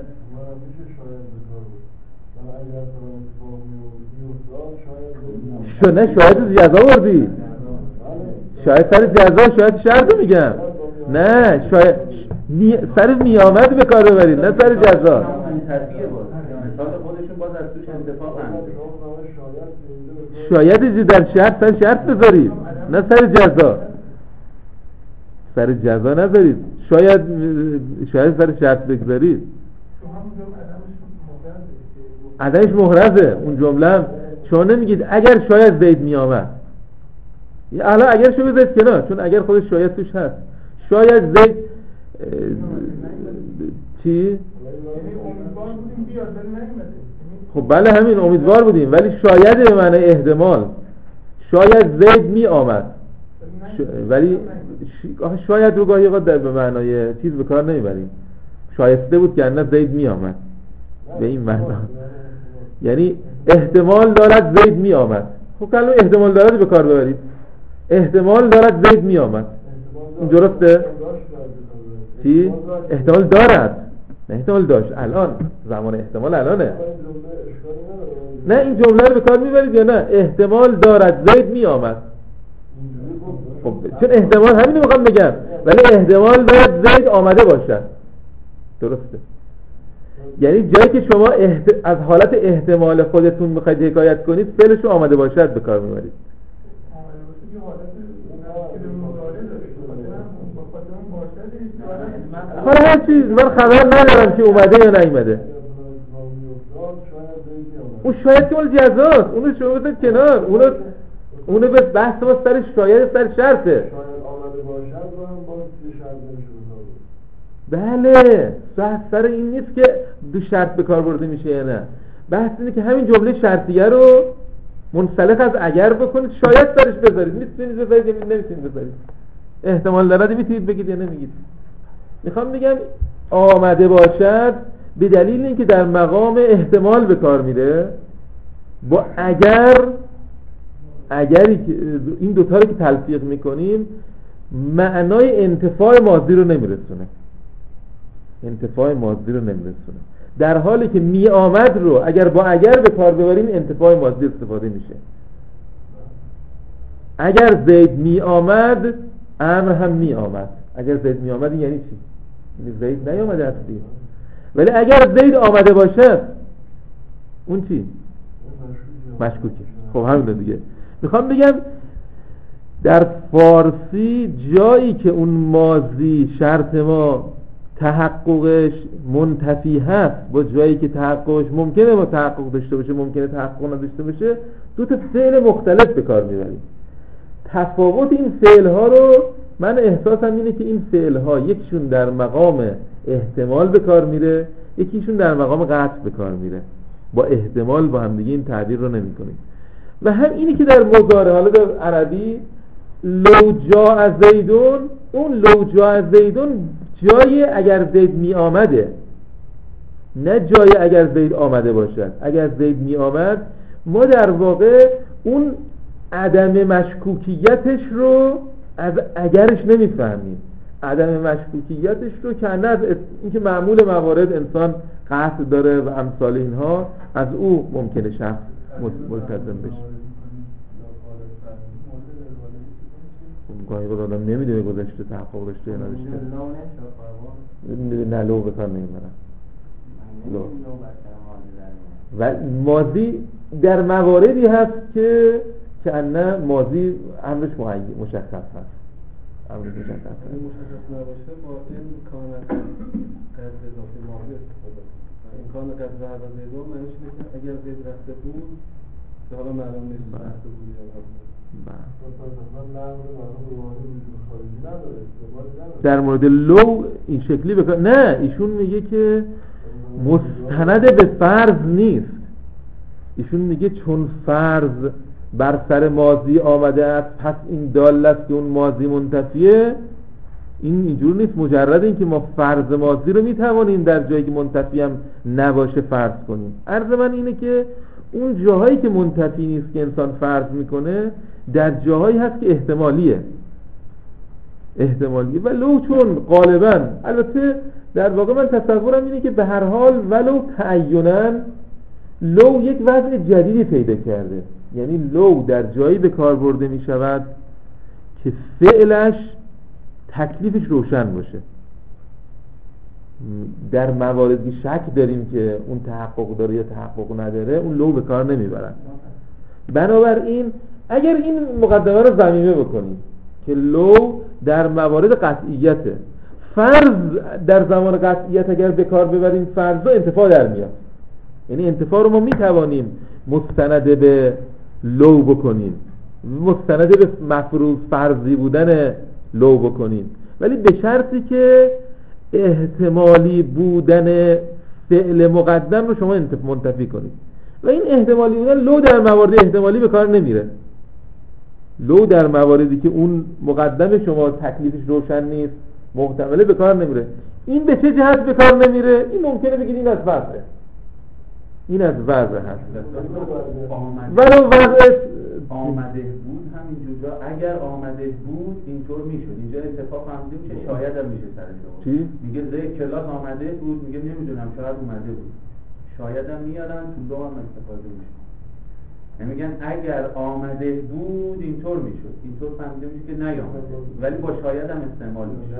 نه شاید جزا وردی، شاید سر جزا، شاید شرط میگم، نه شاید می... سر میامد به کار ببرید نه سر جزا. مثال خودشون باز از توش انتفاق هم شاید در شرط سر شرط بذارید نه سر جزا، سر جزا نذارید، شاید شاید سر شرط بگذارید. عدمش محرزه اون جمله، شما نمیگید اگر شاید زید می آمد، حالا اگر شو بذارید کنار، چون اگر خودش شاید توش هست. شاید زید چی؟ خب بله همین امیدوار بودیم، ولی شاید به معنی احتمال، شاید زید می آمد ش... ولی ش... شاید رو گاهی اوقات به معنای چیز به کار نمیبریم، شایسته بود که نه زید می آمد به این معنا، یعنی احتمال دارد زید می آمد. خب کلمه احتمال دارد به کار ببرید، احتمال دارد زید می آمد، این درسته؟ چی؟ احتمال دارد نه احتمال داشت، الان زمان احتمال الانه. نه این جمله رو به کار میبرید یا نه؟ احتمال دارد زید می آمد. خب چون احتمال همین رو میخوام بگم، ولی احتمال دارد زید آمده باشد. درسته؟ یعنی جایی که شما احت... از حالت احتمال خودتون میخواید حکایت کنید فعلش رو آمده باشد به کار میبرید. حالا هر چیز من خبر ندارم که اومده یا نیومده، اون شاید که اون جزاست، اونو شما بذارید کنار، اونو اونو به بحث ما سر شاید سر شرطه. بله بحث سر این نیست که دو شرط به کار برده میشه یا نه، بحث اینه که همین جمله شرطیه رو منسلخ از اگر بکنید، شاید سرش بذارید، میتونید بذارید یا نمیتونید بذارید، احتمال دارد میتونید بگید یا نمیگید. میخوام بگم آمده باشد به دلیل اینکه در مقام احتمال به کار میره، با اگر اگری که این دوتا رو که تلفیق میکنیم معنای انتفاع ماضی رو نمیرسونه، انتفاع ماضی رو نمیرسونه، در حالی که می آمد رو اگر با اگر به کار ببریم انتفاع ماضی استفاده میشه. اگر زید می آمد امر هم می آمد. اگر زید می آمد یعنی چی؟ یعنی زید نیامده اصلی، ولی اگر زید آمده باشه اون چی؟ مشکوکه. خب همین دیگه. میخوام بگم در فارسی جایی که اون ماضی شرط ما تحققش منتفی هست با جایی که تحققش ممکنه ما تحقق داشته باشه ممکنه تحقق نداشته باشه، دو تا فعل مختلف به کار میبریم. تفاوت این فعل ها رو من احساسم اینه که این فعل ها یکیشون در مقام احتمال به کار میره، یکیشون در مقام قطع به کار میره. با احتمال با هم دیگه این تعبیر رو نمی‌کنیم. و هم اینی که در مضارع حالا در عربی لو جاء زیدون، اون لو جاء زیدون جای اگر زید می آمده، نه جای اگر زید آمده باشد. اگر زید می آمد ما در واقع اون عدم مشکوکیتش رو از اگرش نمیفهمیم. عدم مشکوکیتش رو که نه از اینکه معمول موارد انسان قصد داره و امثال اینها از او ممکنه شخص ملتزم بشه. گاهی وقتا آدم نمیدونه گذشته تحقق داشته یا نداشته. نه لو بکار نمیبرن. و ماضی در مواردی هست که که نه ماضی امرش مشخص هست. امر مجدد هست. این مشخص نباشه با این کان قد اضافه ماضی استفاده کنیم. این کان قد ذهب زیدون معنیش اینه که اگر زید رفته بود که حالا معلوم نیست رفته بود یا نبود. در مورد لو این شکلی بکن نه، ایشون میگه که مستند به فرض نیست. ایشون میگه چون فرض بر سر ماضی آمده است پس این دال است که اون ماضی منتفیه. این اینجور نیست. مجرد این که ما فرض ماضی رو میتوانیم در جایی که منتفی هم نباشه فرض کنیم. عرض من اینه که اون جاهایی که منتفی نیست که انسان فرض میکنه در جاهایی هست که احتمالیه احتمالیه و لو چون غالبا، البته در واقع من تصورم اینه که به هر حال ولو تعیناً لو یک وضع جدیدی پیدا کرده. یعنی لو در جایی به کار برده می شود که فعلش تکلیفش روشن باشه. در مواردی شک داریم که اون تحقق داره یا تحقق نداره، اون لو به کار نمی برن. بنابراین اگر این مقدمه رو ضمیمه بکنیم که لو در موارد قطعیته، فرض در زمان قطعیت اگر به کار ببریم فرض رو انتفاع در میاد. یعنی انتفاع رو ما میتوانیم مستند به لو بکنیم، مستند به مفروض فرضی بودن لو بکنیم، ولی به شرطی که احتمالی بودن فعل مقدم رو شما منتفی کنید. و این احتمالی بودن لو در موارد احتمالی به کار نمیره. لو در مواردی که اون مقدم شما تکلیفش روشن نیست، محتمله، به کار نمیره. این به چه جهت به کار نمیره؟ این ممکنه بگید این از وضعه، این از وضع هست. ولو وضع آمده بود همینجوری، اگر آمده بود اینطور میشد. اینجا اتفاق فهمیدیم که شاید هم میشه سر جواب. چی؟ میگه زی کلاس آمده بود، میگه نمیدونم شاید اومده بود، شاید هم میارن تو دو هم استفاده میشه. میگن اگر آمده بود اینطور میشد، اینطور فهمیده میشه که نیامده، ولی با شاید هم استعمال میشه.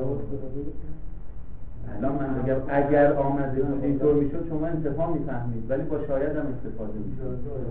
الان من میگم اگر آمده بود اینطور میشد، شما انتفاع میفهمید، ولی با شاید هم استفاده میشه.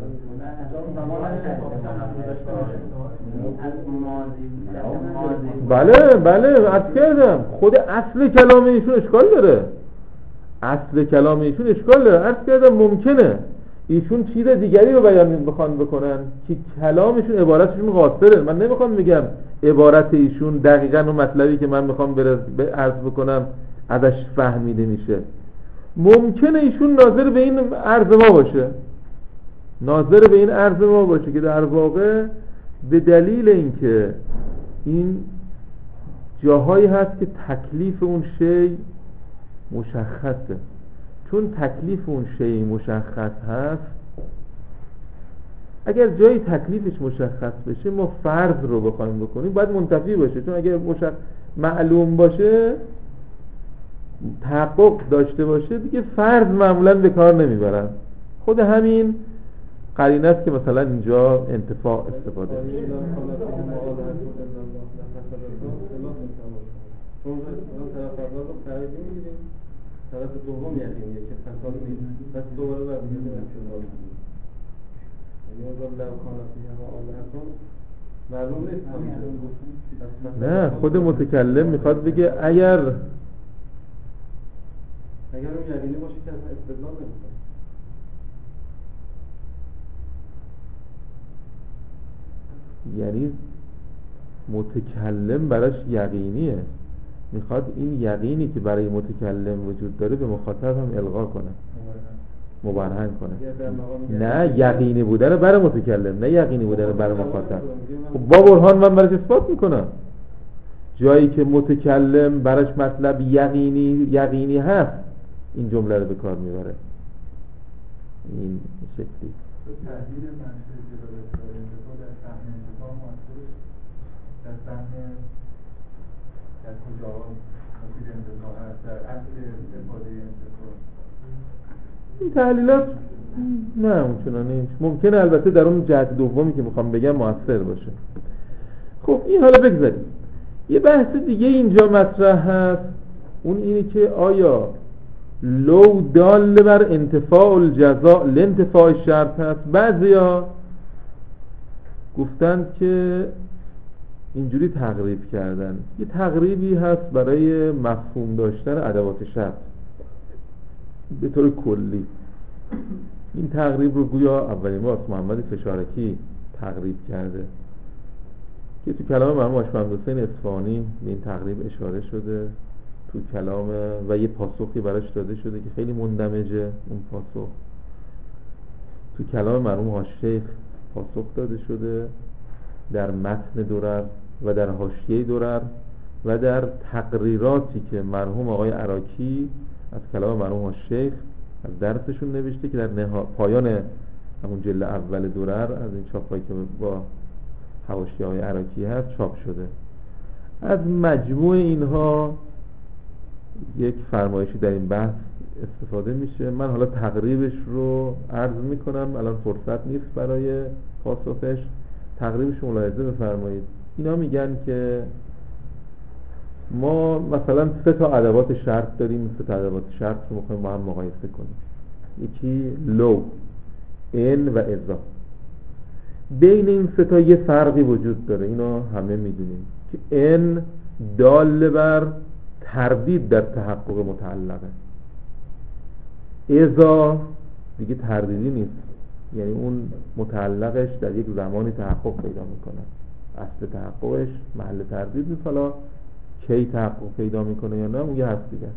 بله بله عرض کردم خود اصل کلام ایشون اشکال داره. اصل کلام ایشون اشکال داره. عرض کردم ممکنه ایشون چیز دیگری رو بیان بخوان بکنن که کلامشون عبارتشون قاصره. من نمیخوام بگم عبارت ایشون دقیقاً اون مطلبی که من میخوام عرض بکنم ازش فهمیده میشه. ممکنه ایشون ناظر به این عرض ما باشه، ناظر به این عرض ما باشه که در واقع به دلیل اینکه این جاهایی هست که تکلیف اون شی مشخصه، چون تکلیف اون شی مشخص هست، اگر جایی تکلیفش مشخص بشه ما فرض رو بخوایم بکنیم باید منتفی باشه، چون اگر مشخص معلوم باشه تحقق داشته باشه دیگه فرض معمولا به کار نمیبرن. خود همین قرینه است که مثلا اینجا انتفاع استفاده میشه. طرف دوم یقینیه که فساد نیست، بس دوباره برمیگرده به انتفاع. یعنی اون لو کان فیها آلهة معلوم نیست. نه خود متکلم میخواد بگه اگر اگر اون یقینی باشه که اصلا استدلال نمیکنه. یعنی متکلم براش یقینیه، میخواد این یقینی که برای متکلم وجود داره به مخاطب هم القا کنه، مبرهن کنه. نه یقینی بودن برای متکلم، نه یقینی بودن برای مخاطب. خب با برهان من براش اثبات میکنم جایی که متکلم براش مطلب یقینی یقینی هست این جمله رو به کار میبره. این شکلی تحلیل منشأ دلالت بر انتفاع در فهم انتفاع مؤثرش در فهم در کجا مفید انتفاع هست، در اصل استفاده انتفاع. این تحلیلات نه اونچنان نیست. ممکنه البته در اون جهت دومی که میخوام بگم مؤثر باشه. خب این حالا بگذاریم. یه بحث دیگه اینجا مطرح هست، اون اینه که آیا لو دال بر انتفاع الجزاء لانتفاع شرط هست. بعضیا گفتند که اینجوری تقریب کردن. یه تقریبی هست برای مفهوم داشتن ادوات شرط به طور کلی. این تقریب رو گویا اولین بار محمد فشارکی تقریب کرده که تو کلام مرحوم آشپند حسین اصفهانی به این تقریب اشاره شده تو کلام و یه پاسخی براش داده شده که خیلی مندمجه. اون پاسخ تو کلام مرحوم حاج‌شیخ پاسخ داده شده در متن درر و در حاشیه درر و در تقریراتی که مرحوم آقای عراقی از کلام مرحوم حاج‌شیخ از درسشون نوشته که در نها... پایان همون جلد اول درر از این چاپایی که با حواشی های عراقی هست چاپ شده. از مجموع اینها یک فرمایشی در این بحث استفاده میشه. من حالا تقریبش رو عرض میکنم، الان فرصت نیست برای پاسخش. تقریبش ملاحظه بفرمایید. اینا میگن که ما مثلا سه تا ادوات شرط داریم، سه تا ادوات شرط رو میخوایم با هم مقایسه کنیم. یکی لو، ان و اذا. بین این سه تا یه فرقی وجود داره، اینا همه میدونیم که ان دال بر تردید در تحقق متعلقه، اذا دیگه تردیدی نیست، یعنی اون متعلقش در یک زمانی تحقق پیدا میکنه، اصل تحققش محل تردید نیست، حالا کی تحقق پیدا میکنه یا نه اون یه هست دیگه.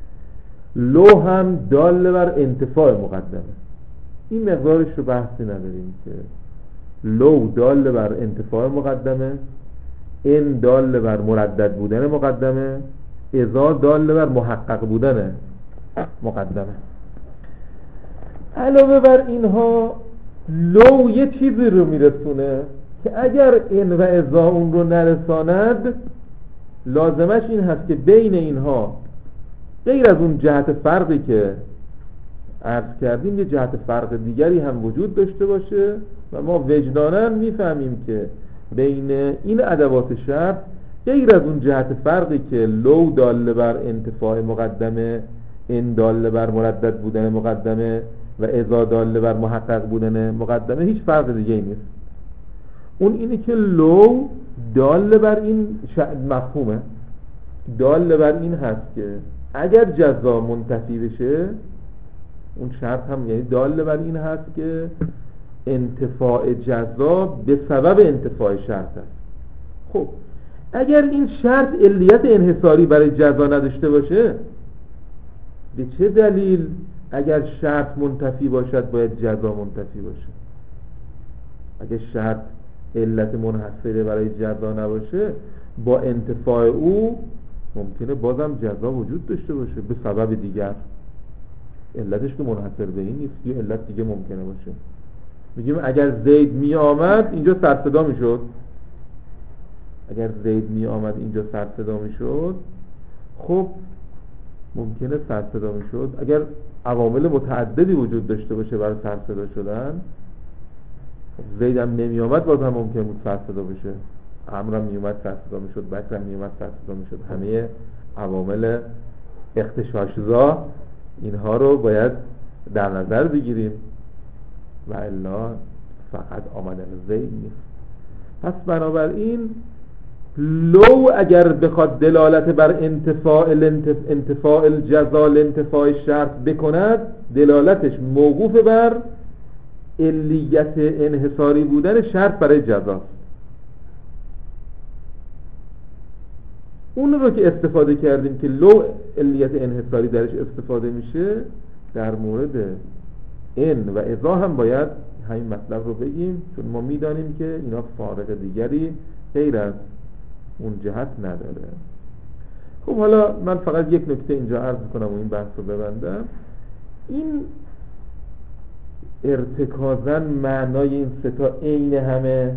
لو هم دال بر انتفاع مقدمه، این مقدارش رو بحثی نداریم که لو دال بر انتفاع مقدمه، ان دال بر مردد بودن مقدمه، اذا دال بر محقق بودن مقدمه. علاوه بر اینها لو یه چیزی رو میرسونه که اگر ان و اذا اون رو نرساند لازمش این هست که بین اینها غیر از اون جهت فرقی که عرض کردیم یه جهت فرق دیگری هم وجود داشته باشه و ما وجداناً میفهمیم که بین این ادوات شرط غیر از اون جهت فرقی که لو دال بر انتفاع مقدمه، ان دال بر مردد بودن مقدمه و اذا دال بر محقق بودن مقدمه هیچ فرق دیگه ای نیست. اون اینه که لو دال بر این مفهومه، دال بر این هست که اگر جزا منتفی بشه اون شرط هم یعنی دال بر این هست که انتفاع جزا به سبب انتفاع شرط است. خب اگر این شرط علیت انحصاری برای جزا نداشته باشه به چه دلیل اگر شرط منتفی باشد باید جزا منتفی باشه؟ اگر شرط علت منحصره برای جزا نباشه با انتفاع او ممکنه بازم جزا وجود داشته باشه به سبب دیگر، علتش که منحصر به این نیست، یه علت دیگه ممکنه باشه. میگیم اگر زید می آمد اینجا سر صدا می شد، اگر زید می آمد اینجا سر صدا می شد، خب ممکنه سر صدا می شد اگر عوامل متعددی وجود داشته باشه برای سر صدا شدن. زید هم نمی آمد باز هم ممکنه بود سر صدا بشه، عمرو هم می اومد سر صدا می شد، بکر هم می اومد سر صدا می شد. همه عوامل اغتشاش‌زا اینها رو باید در نظر بگیریم و الا فقط آمدن زید نیست. پس بنابراین لو اگر بخواد دلالت بر انتفاع انتفاع الجزا انتفاع شرط بکند دلالتش موقوف بر علیت انحصاری بودن شرط برای جزاست. اون رو که استفاده کردیم که لو علیت انحصاری درش استفاده میشه در مورد ان و اذا هم باید همین مطلب رو بگیم، چون ما میدانیم که اینا فارق دیگری غیر از اون جهت نداره. خب حالا من فقط یک نکته اینجا عرض کنم و این بحث رو ببندم. این ارتکازاً معنای این سه تا عین همه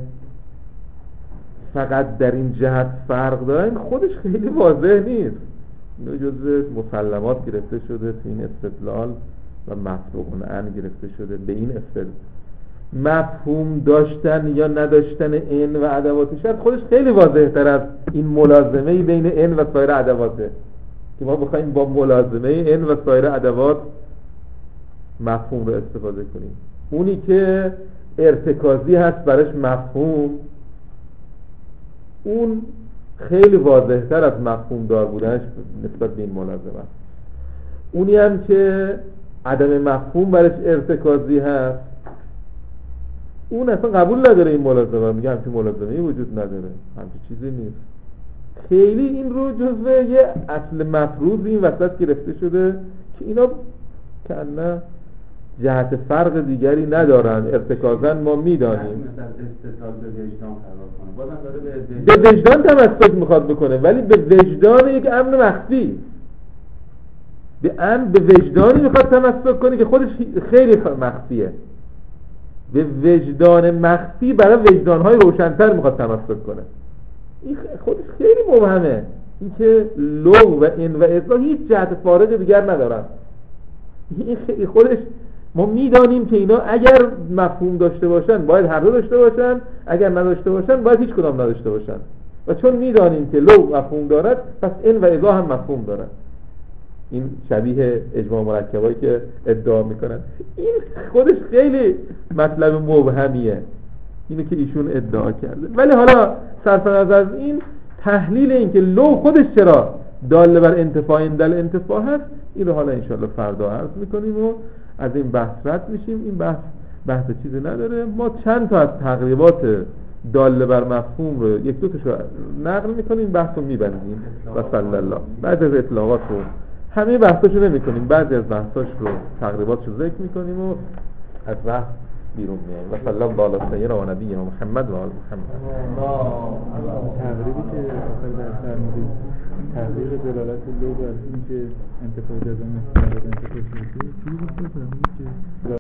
فقط در این جهت فرق دارن خودش خیلی واضح نیست. اینو جزء مسلمات گرفته شده تو این استدلال و مفهوم ان گرفته شده به این استدلال. مفهوم داشتن یا نداشتن ان و ادوات شرط خودش خیلی واضح تر از این ملازمه بین ان و سایر ادواته که ما بخوایم با ملازمه ان و سایر ادوات مفهوم رو استفاده کنیم. اونی که ارتکازی هست برش مفهوم اون خیلی واضح‌تر از مفهوم دار بودنش نسبت به این ملازمه. اونی هم که عدم مفهوم برش ارتکازی هست، اون اصلا قبول نداره این ملازمه، میگه همچین ملازمه‌ای وجود نداره، همچین چیزی نیست. خیلی این رو جزو یه اصل مفروض این وسط گرفته شده که اینا کنه جهت فرق دیگری ندارن، ارتکازن ما میدانیم. به وجدان تمسک میخواد بکنه، ولی به وجدان یک امن مخفی، به امن به وجدانی میخواد تمسک کنه که خودش خیلی مخفیه. به وجدان مخفی برای وجدانهای روشن‌تر میخواد تمسک کنه. این خودش خیلی مبهمه، این که لو و ان و اذا هیچ جهت فارق دیگر ندارن. این خیلی خودش ما میدانیم که اینا اگر مفهوم داشته باشن باید هر دو داشته باشن، اگر نداشته باشن باید هیچ کدام نداشته باشن. و چون میدانیم که لو مفهوم دارد، پس ان و اذا هم مفهوم دارد. این شبیه اجماع مرکبایی که ادعا میکنن. این خودش خیلی مطلب مبهمیه، اینه که ایشون ادعا کرده. ولی حالا صرف نظر از این تحلیل این که لو خودش چرا داله بر انتفاع این دل انتفاع هست، این رو حالا انشالله فردا عرض میکنیم و از این بحث رد میشیم. این بحث بحث چیزی نداره. ما چند تا از تقریبات داله بر مفهوم رو یک دو تاشو نقل میکنیم، بحث رو میبندیم و صلی الله. بعد از اطلاقات رو همه بحثاشو نمیکنیم، بعضی از بحثاش رو تقریباتشو ذکر میکنیم و از بحث بیرون میاییم. و صلی الله علی سیدنا و نبینا محمد و آل محمد. تقریبی که آخر در فرمودید، تقریب دلالت لغو از این که انتفاع جزا مثل انتفاع شدید، چیزی بود که